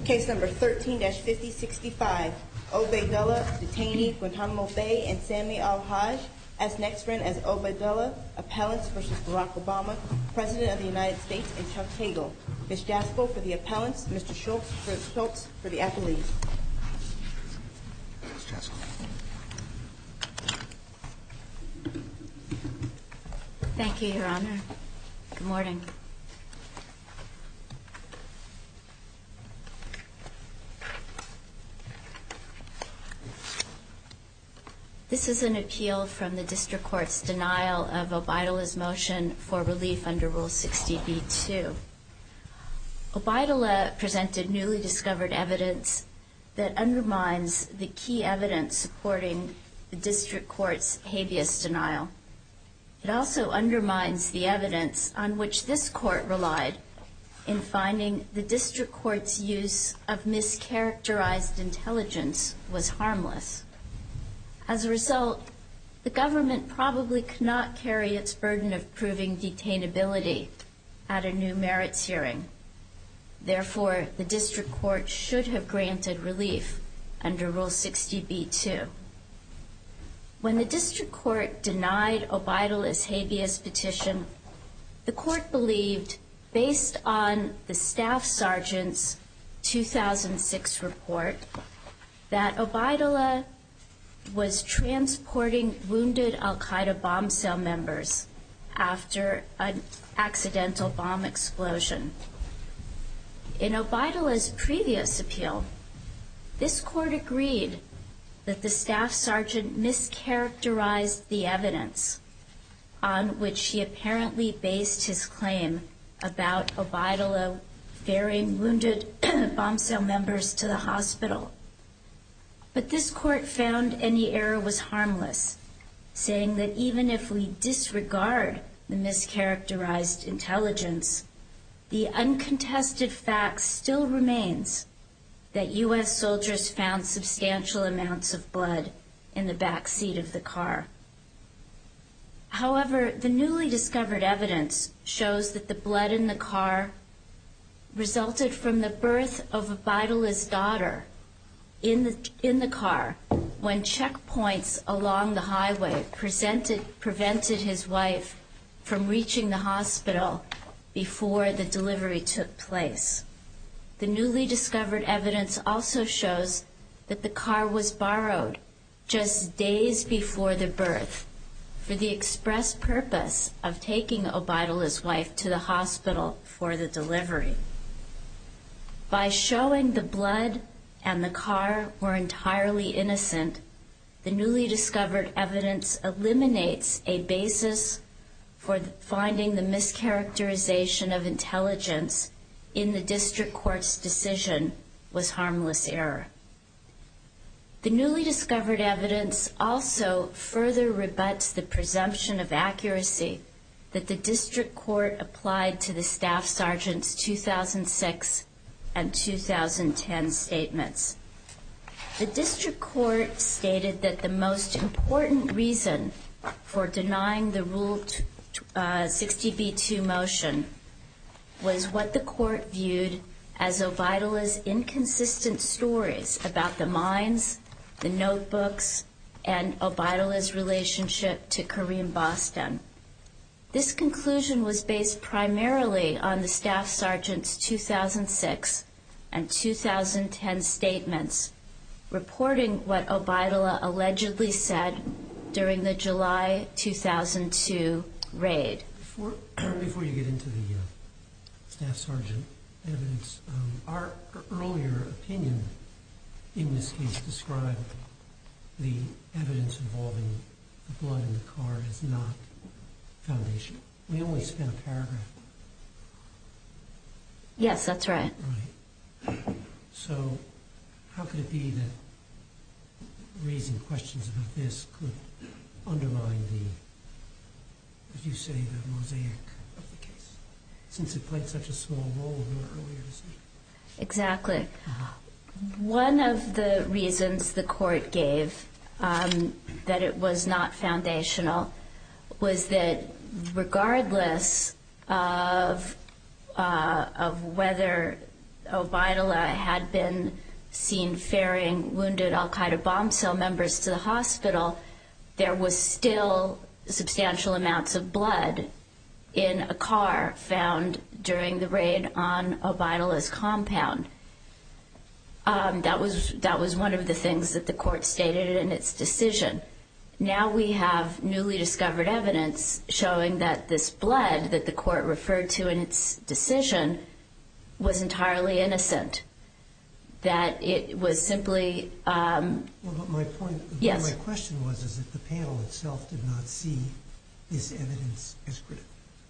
Case number 13-5065, Obaidullah Detainee, Guantanamo Bay, and Sami Al-Haj, as next friend as Obaidullah, appellants versus Barack Obama, President of the United States, and Chuck Hagel. Ms. Jasper for the appellants, Mr. Schultz for the appellees. Ms. Jasper. Thank you, Your Honor. Good morning. This is an appeal from the District Court's denial of Obaidullah's motion for relief under Rule 60b-2. Obaidullah presented newly discovered evidence that undermines the key evidence supporting the District Court's habeas denial. It also undermines the evidence on which this Court relied in finding the District Court's use of mischaracterized intelligence was harmless. As a result, the government probably cannot carry its burden of proving detainability at a new merits hearing. Therefore, the District Court should have granted relief under Rule 60b-2. When the District Court denied Obaidullah's habeas petition, the Court believed, based on the Staff Sergeant's 2006 report, that Obaidullah was transporting wounded al-Qaeda bomb cell members after an accidental bomb explosion. In Obaidullah's previous appeal, this Court agreed that the Staff Sergeant mischaracterized the evidence on which he apparently based his claim about Obaidullah ferrying wounded bomb cell members to the hospital. But this Court found any error was harmless, saying that even if we disregard the mischaracterized intelligence, the uncontested fact still remains that U.S. soldiers found substantial amounts of blood in the back seat of the car. However, the newly discovered evidence shows that the blood in the car resulted from the birth of Obaidullah's daughter in the car when checkpoints along the highway prevented his wife from reaching the hospital before the delivery took place. The newly discovered evidence also shows that the car was borrowed just days before the birth for the express purpose of taking Obaidullah's wife to the hospital for the delivery. By showing the blood and the car were entirely innocent, the newly discovered evidence eliminates a basis for finding the mischaracterization of intelligence in the District Court's decision was harmless error. The newly discovered evidence also further rebuts the presumption of accuracy that the District Court applied to the Staff Sergeant's 2006 and 2010 statements. The District Court stated that the most important reason for denying the Rule 60b-2 motion was what the Court viewed as Obaidullah's inconsistent stories about the mines, the notebooks, and Obaidullah's relationship to Kareem Boston. This conclusion was based primarily on the Staff Sergeant's 2006 and 2010 statements reporting what Obaidullah allegedly said during the July 2002 raid. Before you get into the Staff Sergeant evidence, our earlier opinion in this case described the evidence involving the blood in the car as not foundational. We only spent a paragraph. Yes, that's right. Right. So how could it be that raising questions about this could undermine the, as you say, the mosaic of the case, since it played such a small role in our earlier decision? Exactly. One of the reasons the Court gave that it was not foundational was that regardless of whether Obaidullah had been seen ferrying wounded al-Qaeda bomb cell members to the hospital, there was still substantial amounts of blood in a car found during the raid on Obaidullah's compound. That was one of the things that the court stated in its decision. Now we have newly discovered evidence showing that this blood that the court referred to in its decision was entirely innocent, that it was simply... Well, but my point, yes. my question was is that the panel itself did not see this evidence as critical,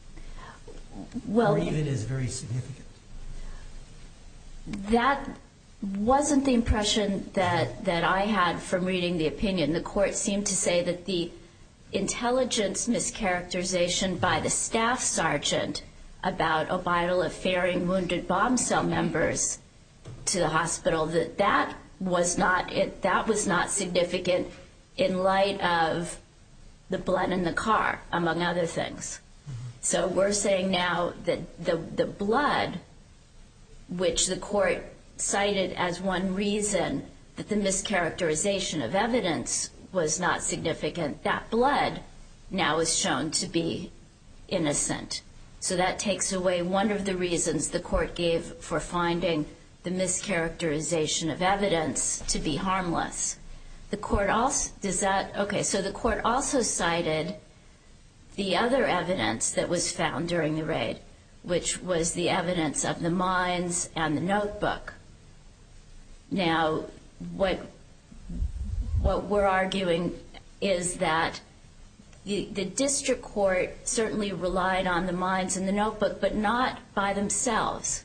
or even as very significant. That wasn't the impression that I had from reading the opinion. The court seemed to say that the intelligence mischaracterization by the staff sergeant about Obaidullah ferrying wounded bomb cell members to the hospital, that was not significant in light of the blood in the car, among other things. So we're saying now that the blood, which the court cited as one reason that the mischaracterization of evidence was not significant, that blood now is shown to be innocent. So that takes away one of the reasons the court gave for finding the mischaracterization of evidence to be harmless. The court also the court also cited the other evidence that was found during the raid, which was the evidence of the mines and the notebook. Now, what we're arguing is that the district court certainly relied on the mines and the notebook, but not by themselves.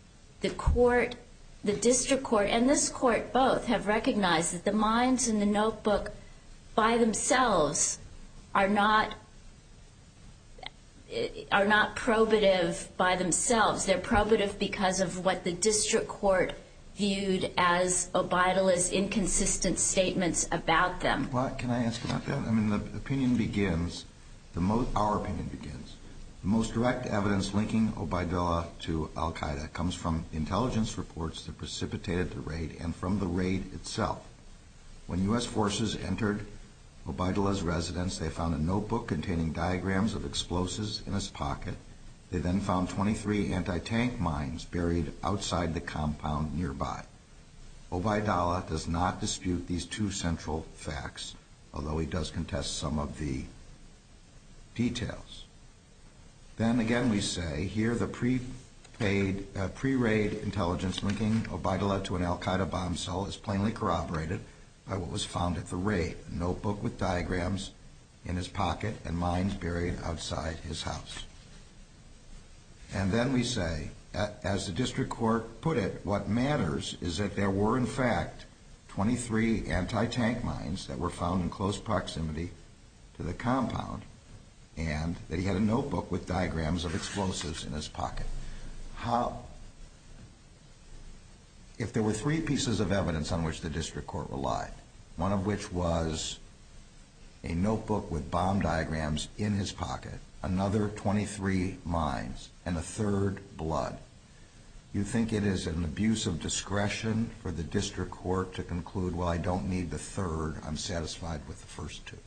The district court and this court both have recognized that the mines and the notebook by themselves are not probative by themselves. They're probative because of what the district court viewed as Obaidullah's inconsistent statements about them. Well, can I ask about that? I mean, the opinion begins, our opinion begins. The most direct evidence linking Obaidullah to al-Qaeda comes from intelligence reports that precipitated the raid and from the raid itself. When U.S. forces entered Obaidullah's residence, they found a notebook containing diagrams of explosives in his pocket. They then found 23 anti-tank mines buried outside the compound nearby. Obaidullah does not dispute these two central facts, although he does contest some of the details. Then again we say, here the pre-raid intelligence linking Obaidullah to an al-Qaeda bomb cell is plainly corroborated by what was found at the raid, a notebook with diagrams in his pocket and mines buried outside his house. And then we say, as the district court put it, what matters is that there were in fact 23 anti-tank mines that were found in close proximity to the compound, and that he had a notebook with diagrams of explosives in his pocket. If there were three pieces of evidence on which the district court relied, one of which was a notebook with bomb diagrams in his pocket, another 23 mines, and a third blood, you think it is an abuse of discretion for the district court to conclude, well, I don't need the third, I'm satisfied with the first two?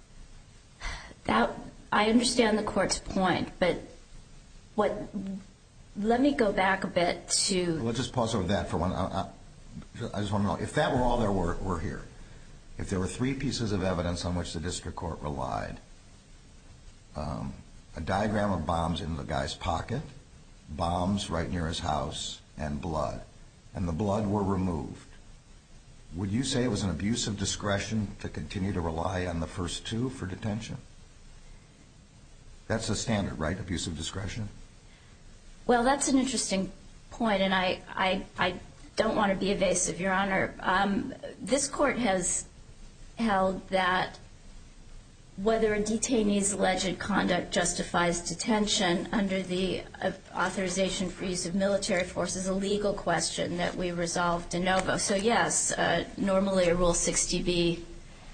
I understand the court's point, but let me go back a bit to... Let's just pause over that for one. I just want to know, if that were all there were here, if there were three pieces of evidence on which the district court relied, a diagram of bombs in the guy's pocket, bombs right near his house, and blood, and the blood were removed, would you say it was an abuse of discretion to continue to rely on the first two for detention? That's the standard, right? Abuse of discretion? Well, that's an interesting point, and I don't want to be evasive, Your Honor. This court has held that whether a detainee's alleged conduct justifies detention under the authorization for use of military force is a legal question that we resolve de novo. So, yes, normally a Rule 60B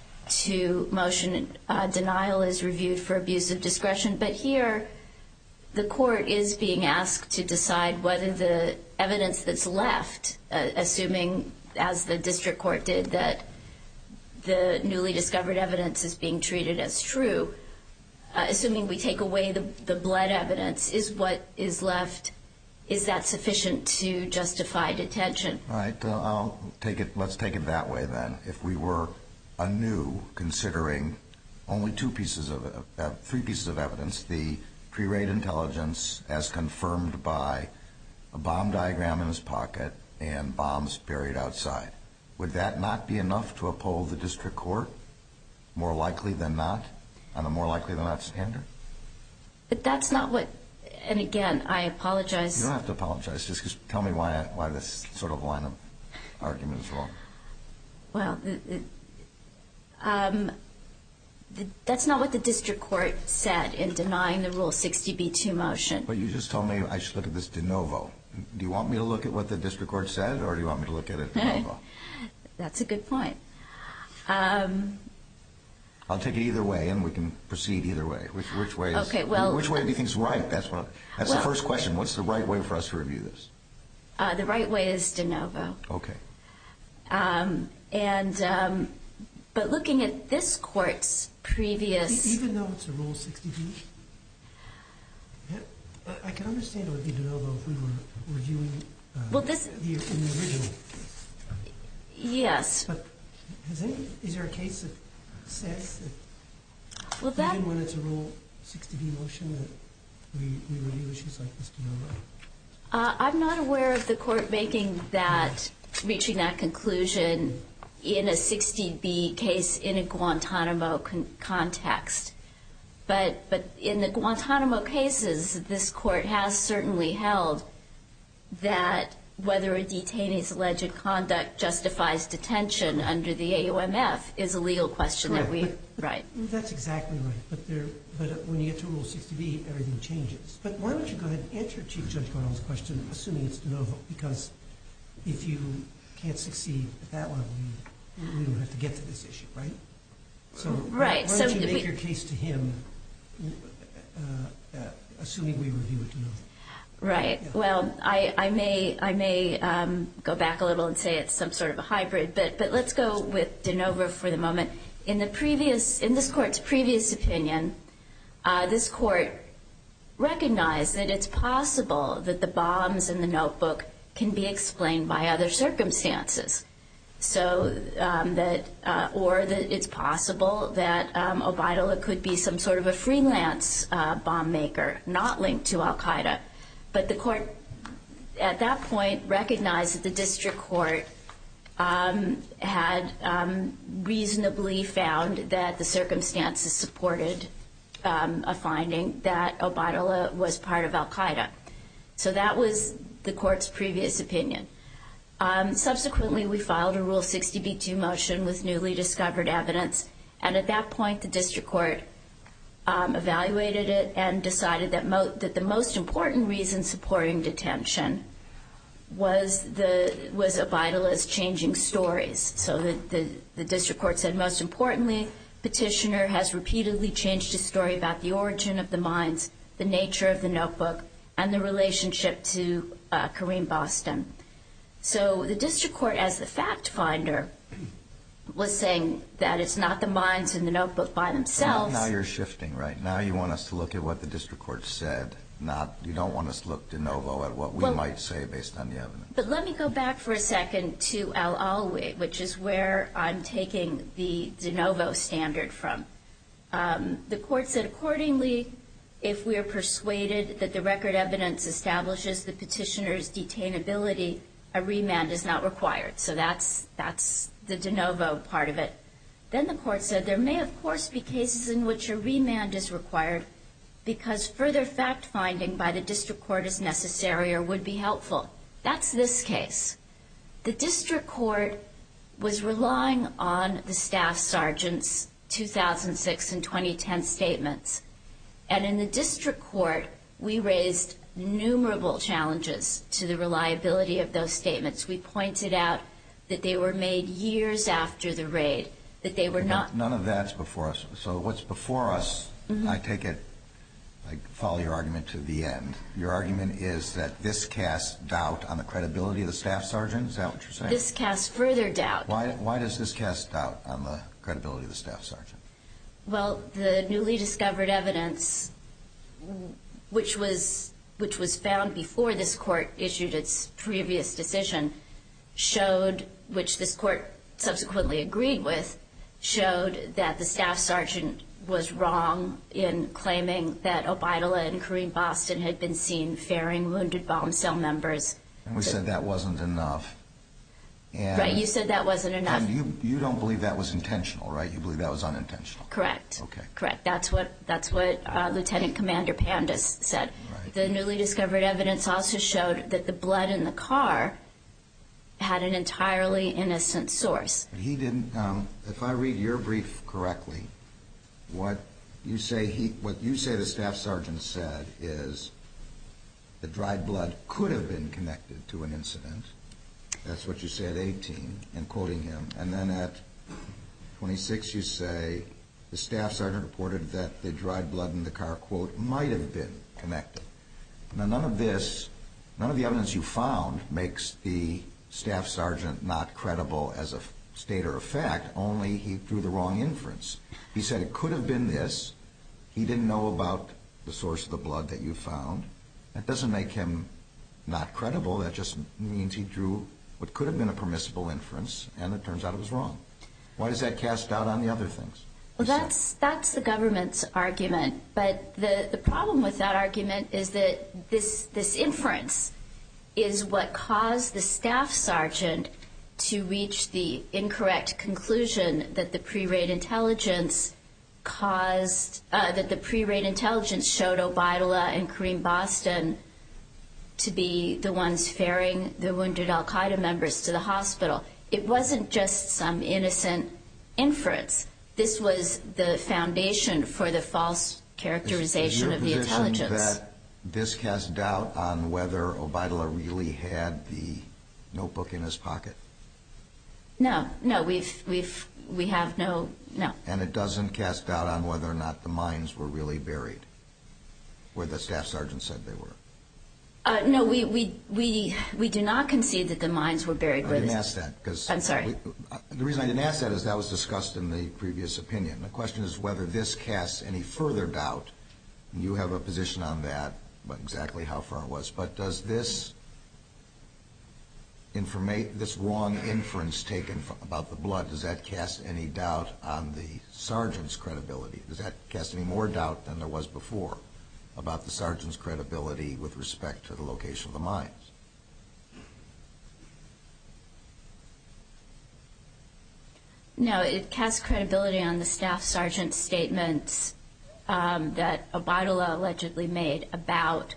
to motion denial is reviewed for abuse of discretion, but here the court is being asked to decide whether the evidence that's left, assuming, as the district court did, that the newly discovered evidence is being treated as true, assuming we take away the blood evidence, is what is left, is that sufficient to justify detention? All right, let's take it that way then. If we were anew considering only three pieces of evidence, the pre-raid intelligence as confirmed by a bomb diagram in his pocket and bombs buried outside, would that not be enough to uphold the district court more likely than not, on a more likely than not standard? But that's not what, and again, I apologize. You don't have to apologize. Just tell me why this sort of line of argument is wrong. Well, that's not what the district court said in denying the Rule 60b-2 motion. But you just told me I should look at this de novo. Do you want me to look at what the district court said, or do you want me to look at it de novo? That's a good point. I'll take it either way, and we can proceed either way. Which way is? Okay, well, which way do you think is right? That's the first question. What's the right way for us to review this? The right way is de novo. Okay. But looking at this court's previous... Even though it's a Rule 60b? I can understand it would be de novo if we were reviewing in the original case. Yes. But is there a case that says that even when it's a Rule 60b motion that we review issues like this de novo? I'm not aware of the court reaching that conclusion in a 60b case in a Guantanamo context. But in the Guantanamo cases, this court has certainly held that whether a detainee's alleged conduct justifies detention under the AUMF is a legal question. Correct. Right. That's exactly right. But when you get to Rule 60b, everything changes. But why don't you go ahead and answer Chief Judge Gordon's question, assuming it's de novo, because if you can't succeed at that level, we don't have to get to this issue, right? So right. Why don't you make your case to him, assuming we review it de novo? Right. Yeah. Well, I may go back a little and say it's some sort of a hybrid, but let's go with de novo for the moment. In this court's previous opinion, this court recognized that it's possible that the bombs in the notebook can be explained by other circumstances. So that it's possible that Obaidullah could be some sort of a freelance bomb maker, not linked to Al Qaeda. But the court, at that point, recognized that the district court had reasonably found that the circumstances supported a finding that Obaidullah was part of Al Qaeda. So that was the court's previous opinion. Subsequently, we filed a Rule 60b-2 motion with newly discovered evidence, and at that point, the district court evaluated it and decided that the most important reason supporting detention was Obaidullah's changing stories. So the district court said, most importantly, petitioner has repeatedly changed his story about the origin of the mines, the nature of the notebook, and the relationship to Kareem Boston. So the district court, as the fact finder, was saying that it's not the mines in the notebook by themselves. Now you're shifting, right? Now you want us to look at what the district court said. You don't want us to look de novo at what we might say based on the evidence. But let me go back for a second to Al-Alwi, which is where I'm taking the de novo standard from. The court said, accordingly, if we are persuaded that the record evidence establishes the petitioner's detainability, a remand is not required. So that's the de novo part of it. Then the court said there may, of course, be cases in which a remand is required because further fact-finding by the district court is necessary or would be helpful. That's this case. The district court was relying on the staff sergeant's 2006 and 2010 statements. And in the district court, we raised innumerable challenges to the reliability of those statements. We pointed out that they were made years after the raid, that they were not... None of that's before us. So what's before us, I take it, I follow your argument to the end. Your argument is that this casts doubt on the credibility of the staff sergeant? Is that what you're saying? This casts further doubt. Why does this cast doubt on the credibility of the staff sergeant? Well, the newly discovered evidence, which was found before this court issued its previous decision, showed, which this court subsequently agreed with, showed that the staff sergeant was wrong in claiming that Obaidullah and Kareem Boston had been seen ferrying wounded bomb cell members. And we said that wasn't enough. Right, you said that wasn't enough. And you don't believe that was intentional, right? You believe that was unintentional. Correct. Okay. Correct. That's what Lieutenant Commander Pandas said. Right. The newly discovered evidence also showed that the blood in the car had an entirely innocent source. But he didn't. If I read your brief correctly, what you say the staff sergeant said is the dried blood could have been connected to an incident. That's what you say at 18, and quoting him. And then at 26 you say the staff sergeant reported that the dried blood in the car, quote, might have been connected. Now none of the evidence you found makes the staff sergeant not credible as a stater of fact, only he drew the wrong inference. He said it could have been this. He didn't know about the source of the blood that you found. That doesn't make him not credible. That just means he drew what could have been a permissible inference, and it turns out it was wrong. Why does that cast doubt on the other things? Well, that's the government's argument. But the problem with that argument is that this inference is what caused the staff sergeant to reach the incorrect conclusion that the pre-raid intelligence showed Obaidullah and Kareem Boston to be the ones ferrying the wounded al-Qaeda members to the hospital. It wasn't just some innocent inference. This was the foundation for the false characterization of the intelligence. Is your position that this casts doubt on whether Obaidullah really had the notebook in his pocket? No, we have no. And it doesn't cast doubt on whether or not the mines were really buried, where the staff sergeant said they were? No, we do not concede that the mines were buried. I didn't ask that. I'm sorry. The reason I didn't ask that is that was discussed in the previous opinion. The question is whether this casts any further doubt. You have a position on that, but exactly how far it was. But does this wrong inference taken about the blood, does that cast any doubt on the sergeant's credibility? Does that cast any more doubt than there was before about the sergeant's credibility with respect to the location of the mines? No, it casts credibility on the staff sergeant's statements that Obaidullah allegedly made about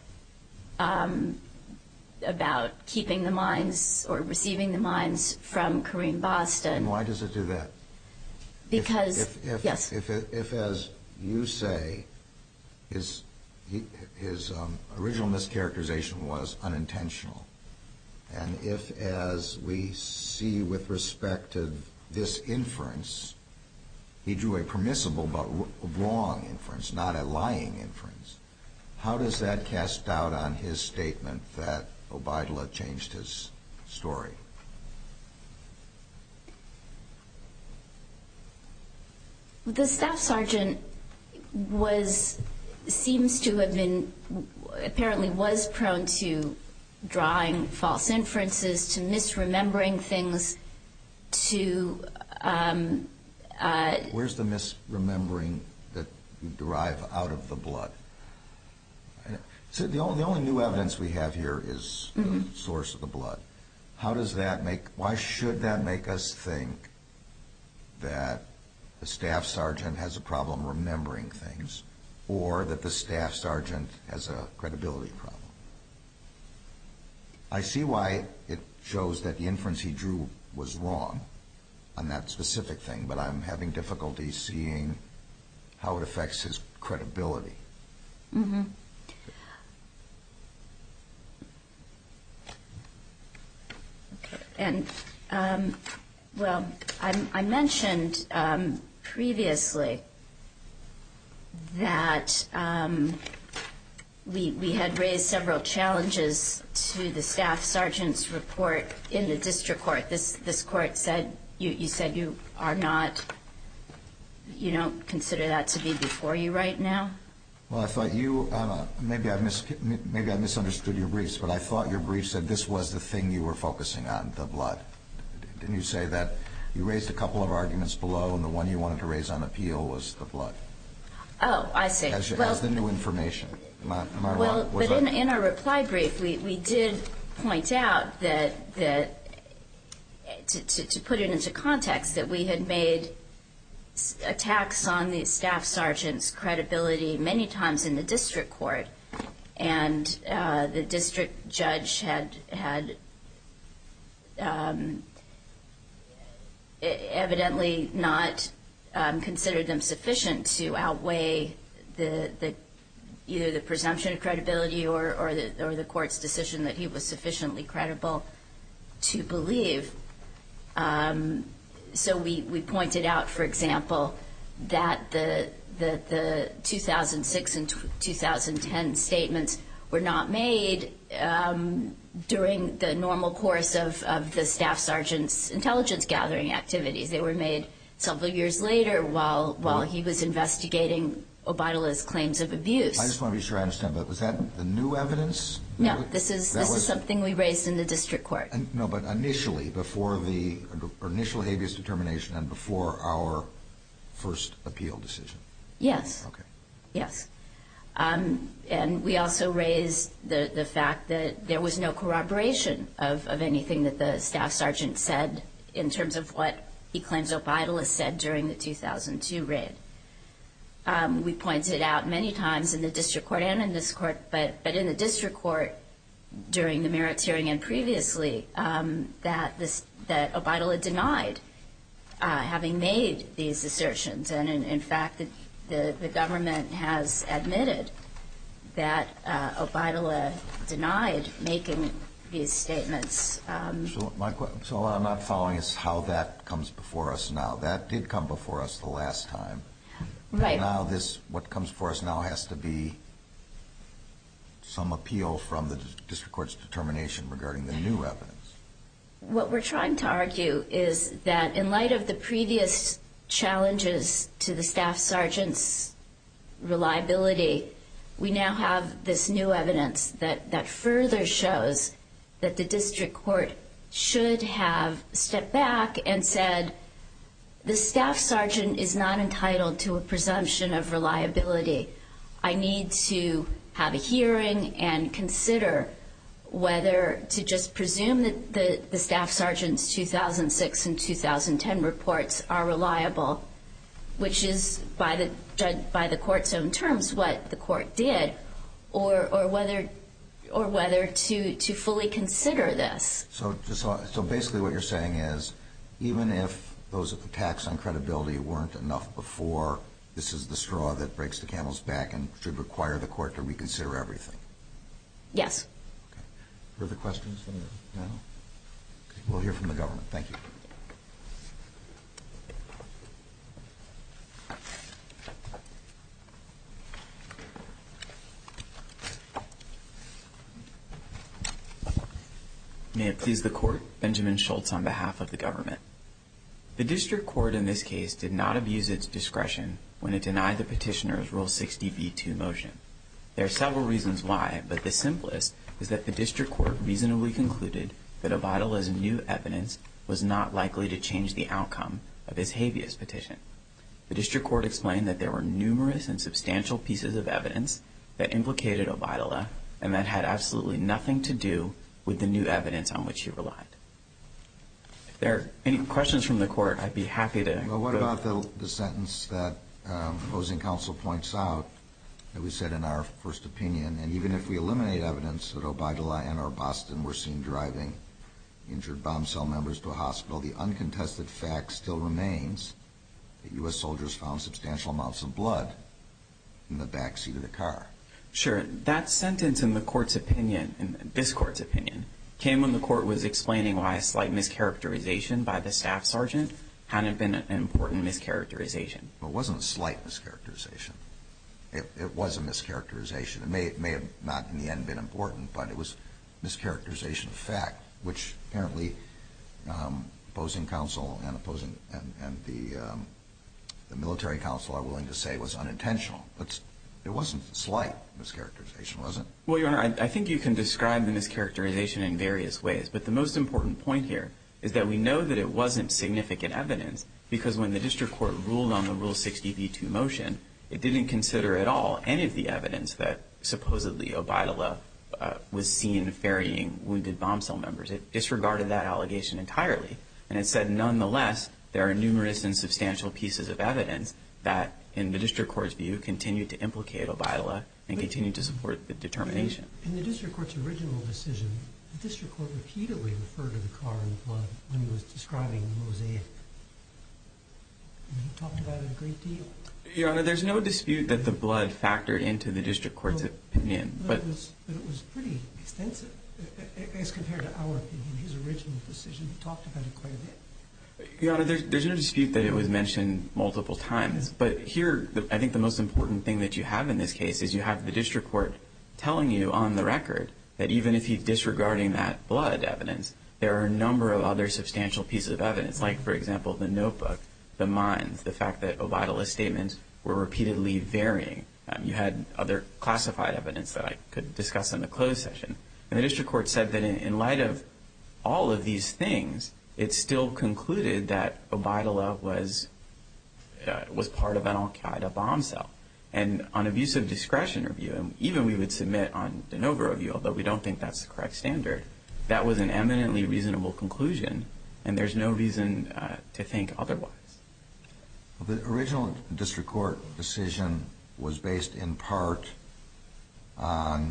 keeping the mines or receiving the mines from Kareem Boston. And why does it do that? Because, yes. If as you say, his original mischaracterization was unintentional, and if, as we see with respect to this inference, he drew a permissible but wrong inference, not a lying inference, how does that cast doubt on his statement that Obaidullah changed his story? The staff sergeant seems to have been, apparently was prone to drawing false inferences, to misremembering things, to... Where's the misremembering that you derive out of the blood? So the only new evidence we have here is the source of the blood. Why should that make us think that the staff sergeant has a problem remembering things, or that the staff sergeant has a credibility problem? I see why it shows that the inference he drew was wrong on that specific thing, but I'm having difficulty seeing how it affects his credibility. Mm-hmm. Okay. And, well, I mentioned previously that we had raised several challenges to the staff sergeant's report in the district court. This court said, you said you are not, you don't consider that to be before you right now? Well, I thought you, maybe I misunderstood your briefs, but I thought your brief said this was the thing you were focusing on, the blood. Didn't you say that you raised a couple of arguments below, and the one you wanted to raise on appeal was the blood? Oh, I see. As the new information. Am I wrong? Well, but in our reply brief, we did point out that to put it into context, that we had made attacks on the staff sergeant's credibility many times in the district court, and the district judge had evidently not considered them sufficient to outweigh either the presumption of credibility or the court's decision that he was sufficiently credible to believe. So we pointed out, for example, that the 2006 and 2010 statements were not made during the normal course of the staff sergeant's intelligence gathering activities. They were made several years later while he was investigating Obaidallah's claims of abuse. I just want to be sure I understand, but was that the new evidence? No, this is something we raised in the district court. No, but initially, before the initial habeas determination and before our first appeal decision? Yes. Okay. Yes. And we also raised the fact that there was no corroboration of anything that the staff sergeant said in terms of what he claims Obaidallah said during the 2002 raid. We pointed out many times in the district court and in this court, but in the district court during the merits hearing and previously, that Obaidallah denied having made these assertions. And in fact, the government has admitted that Obaidallah denied making these statements. So what I'm not following is how that comes before us now. That did come before us the last time. Right. Now what comes before us now has to be some appeal from the district court's determination regarding the new evidence. What we're trying to argue is that in light of the previous challenges to the staff sergeant's reliability, we now have this new evidence that further shows that the district court should have stepped back and said, the staff sergeant is not entitled to a presumption of reliability. I need to have a hearing and consider whether to just presume that the staff sergeant's 2006 and 2010 reports are reliable, which is by the court's own terms what the court did, or whether to fully consider this. So basically what you're saying is, even if those attacks on credibility weren't enough before, this is the straw that breaks the camel's back and should require the court to reconsider everything? Yes. Okay. Further questions from the panel? Okay. We'll hear from the government. Thank you. May it please the court, Benjamin Schultz on behalf of the government. The district court in this case did not abuse its discretion when it denied the petitioner's Rule 60b-2 motion. There are several reasons why, but the simplest is that the district court reasonably concluded that Obaidallah's new evidence was not likely to change the outcome of his habeas petition. The district court explained that there were numerous and substantial pieces of evidence that implicated Obaidallah and that had absolutely nothing to do with the new evidence on which he relied. If there are any questions from the court, I'd be happy to Well, what about the sentence that opposing counsel points out that we said in our first opinion, and even if we eliminate evidence that Obaidallah and or Boston were seen driving injured bomb cell members to a hospital, the uncontested fact still remains that U.S. soldiers found substantial amounts of blood in the back seat of the car. Sure. That sentence in the court's opinion, in this court's opinion, came when the court was explaining why a slight mischaracterization by the staff sergeant hadn't been an important mischaracterization. Well, it wasn't a slight mischaracterization. it was a mischaracterization. It may have not in the end been important, but it was mischaracterization of fact, which apparently opposing counsel and the military counsel are willing to say was unintentional. But it wasn't a slight mischaracterization, was it? Well, Your Honor, I think you can describe the mischaracterization in various ways, but the most important point here is that we know that it wasn't significant evidence because when the district court ruled on the Rule 60b-2 motion, it didn't consider at all any of the evidence that supposedly Obaidullah was seen ferrying wounded bomb cell members. It disregarded that allegation entirely, and it said, nonetheless, there are numerous and substantial pieces of evidence that, in the district court's view, continue to implicate Obaidullah and continue to support the determination. In the district court's original decision, the district court repeatedly referred to the car and blood when he was describing the mosaic. And he talked about it a great deal. Your Honor, there's no dispute that the blood factored into the district court's opinion. But it was pretty extensive as compared to our opinion. His original decision, he talked about it quite a bit. Your Honor, there's no dispute that it was mentioned multiple times. But here, I think the most important thing that you have in this case is you have the district court telling you on the record that even if he's disregarding that blood evidence, there are a number of other substantial pieces of evidence, like, for example, the notebook, the mines, the fact that Obaidullah's statements were repeatedly varying. You had other classified evidence that I could discuss in the closed session. And the district court said that in light of all of these things, it still concluded that Obaidullah was part of an al-Qaeda bomb cell. And on abuse of discretion review, and even we would submit on de novo review, although we don't think that's the correct standard, that was an eminently reasonable conclusion, and there's no reason to think otherwise. The original district court decision was based in part on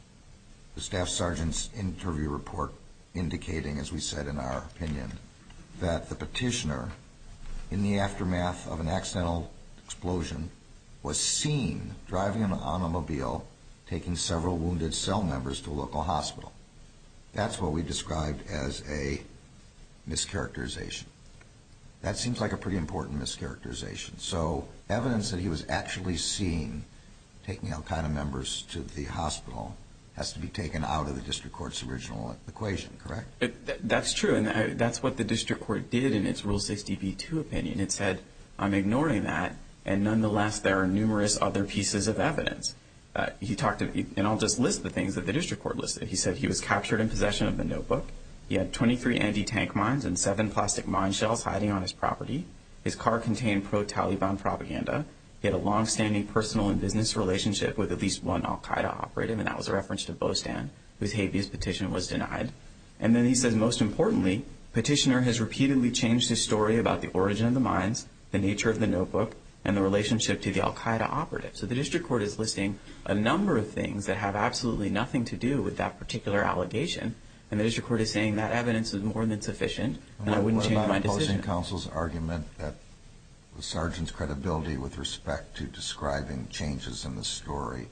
the staff sergeant's interview report indicating, as we said in our opinion, that the petitioner, in the aftermath of an accidental explosion, was seen driving an automobile taking several wounded cell members to a local hospital. That's what we described as a mischaracterization. That seems like a pretty important mischaracterization. So evidence that he was actually seen taking al-Qaeda members to the hospital has to be taken out of the district court's original equation, correct? That's true, and that's what the district court did in its Rule 60b-2 opinion. It said, I'm ignoring that, and nonetheless there are numerous other pieces of evidence. He talked, and I'll just list the things that the district court listed. He said he was captured in possession of the notebook. He had 23 anti-tank mines and 7 plastic mine shells hiding on his property. His car contained pro-Taliban propaganda. He had a long-standing personal and business relationship with at least one al-Qaeda operative, and that was a reference to Bostan, whose habeas petition was denied. And then he says, most importantly, petitioner has repeatedly changed his story about the origin of the mines, the nature of the notebook, and the relationship to the al-Qaeda operative. So the district court is listing a number of things that have absolutely nothing to do with that particular allegation, and the district court is saying that evidence is more than sufficient, and I wouldn't change my decision. What about opposing counsel's argument that the sergeant's credibility with respect to describing changes in the story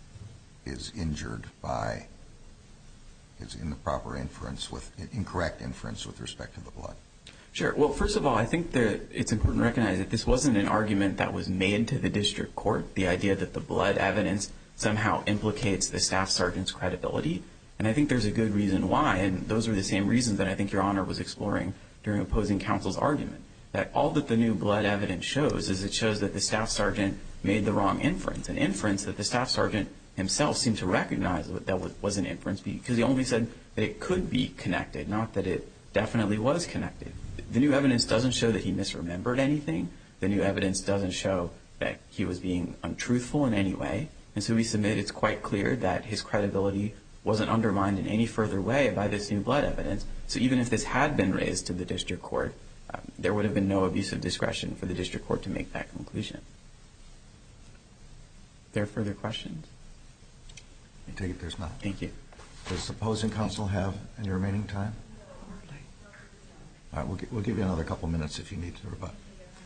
is injured by his incorrect inference with respect to the blood? Sure. Well, first of all, I think that it's important to recognize that this wasn't an argument that was made to the district court, the idea that the blood evidence somehow implicates the staff sergeant's credibility. And I think there's a good reason why, and those are the same reasons that I think Your Honor was exploring during opposing counsel's argument, that all that the new blood evidence shows is it shows that the staff sergeant made the wrong inference, an inference that the staff sergeant himself seemed to recognize that was an inference because he only said that it could be connected, not that it definitely was connected. The new evidence doesn't show that he misremembered anything. The new evidence doesn't show that he was being untruthful in any way. And so we submit it's quite clear that his credibility wasn't undermined in any further way by this new blood evidence. So even if this had been raised to the district court, there would have been no abuse of discretion for the district court to make that conclusion. Are there further questions? I take it there's not. Thank you. Does opposing counsel have any remaining time? All right, we'll give you another couple minutes if you need to rebut.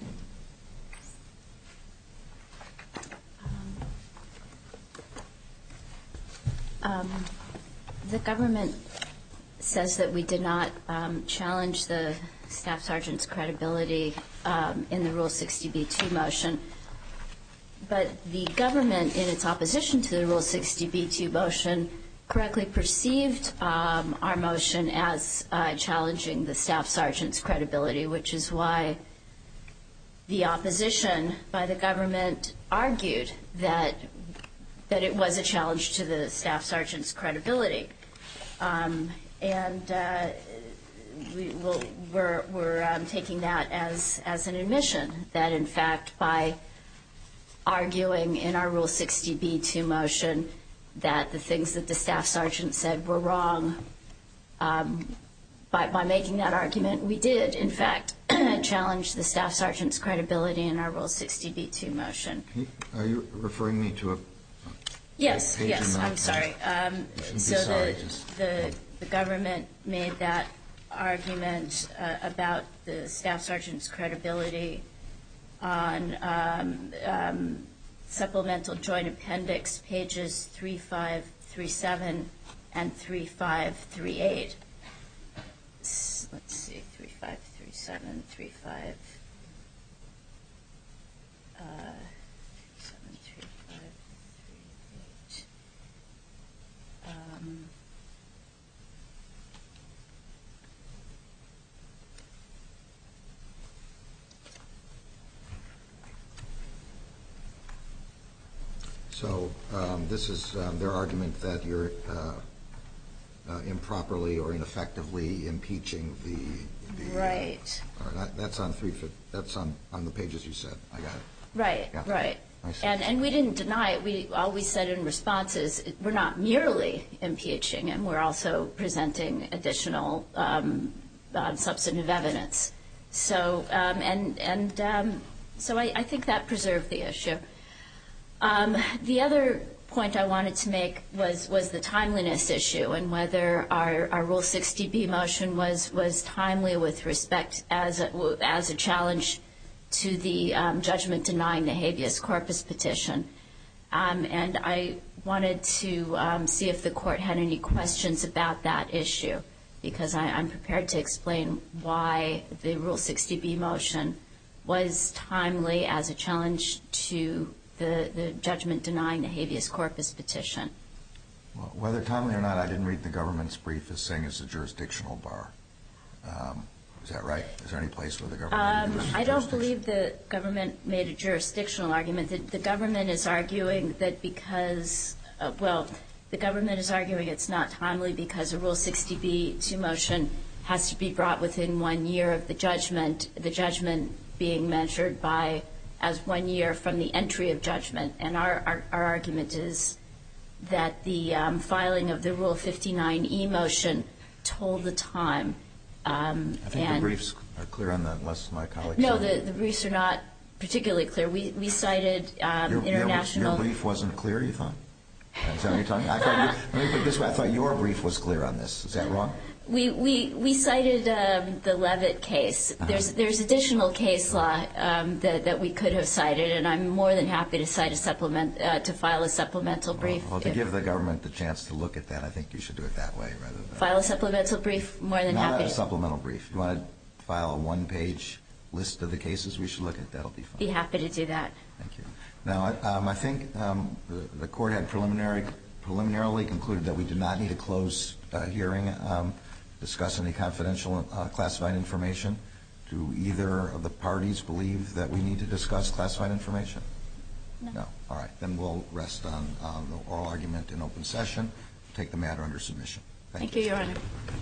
The government says that we did not challenge the staff sergeant's credibility in the Rule 60b-2 motion. the government, in its opposition to the Rule 60b-2 motion, correctly perceived our motion as challenging the staff sergeant's credibility, which is why the opposition by the government argued that it was a challenge to the staff sergeant's credibility. We're taking that as an admission that, in fact, by arguing in our Rule 60b-2 motion that the things that the staff sergeant said were wrong, by making that argument, we did, in fact, challenge the staff sergeant's credibility in our Rule 60b-2 motion. Are you referring me to a Yes, page yes, in that? I'm sorry. So the government made that argument about the staff sergeant's credibility on supplemental joint appendix pages 3537 and 3538. Let's see, 3537, 3538. So this is their argument that you're improperly or ineffectively impeaching the Right. That's on on the pages you said. I got it. Right, Yeah. right. I see. And we didn't deny it. All we said in response is we're not merely impeaching, and we're also presenting additional substantive evidence. So so I think that preserved the issue. The other point I wanted to make was the timeliness issue and whether our Rule 60B motion was timely with respect as a challenge to the judgment denying the habeas corpus petition. And I wanted to see if the court had any questions about that issue, because I'm prepared to explain why the Rule 60B motion was timely as a challenge to the judgment denying the habeas corpus petition. Well, whether timely or not, I didn't read the government's brief as saying it's a jurisdictional bar. Is that right? Is there any place where the government I don't believe the government made a jurisdictional argument. The government is arguing that because, the government is arguing it's not timely because a Rule 60B motion has to be brought within 1 year of the judgment being measured as 1 year from the entry of judgment. And our argument is that the filing of the Rule 59E motion told the time. I think the briefs are clear on that, unless my colleagues... No, the briefs are not particularly clear. We cited international... Your brief wasn't clear, you thought? Is that what you're talking about? Let me put it this way. I thought your brief was clear on this. Is that wrong? We cited the Levitt case. There's additional case law that we could have cited, and I'm more than happy to cite to file a supplemental brief. Well, to give the government the chance to look at that, I think you should do it that way rather than... File a supplemental brief? More than happy to. Not a supplemental brief. You want to file a one-page list of the cases we should look at? That'll be fine. Be happy to do that. Thank you. Now, I think the court had preliminarily concluded that we did not need a closed hearing discuss any confidential classified information. Do either of the parties believe that we need to discuss classified information? No. All right. Then we'll rest on the oral argument in open session. Take the matter under submission. Thank you, Your Honor.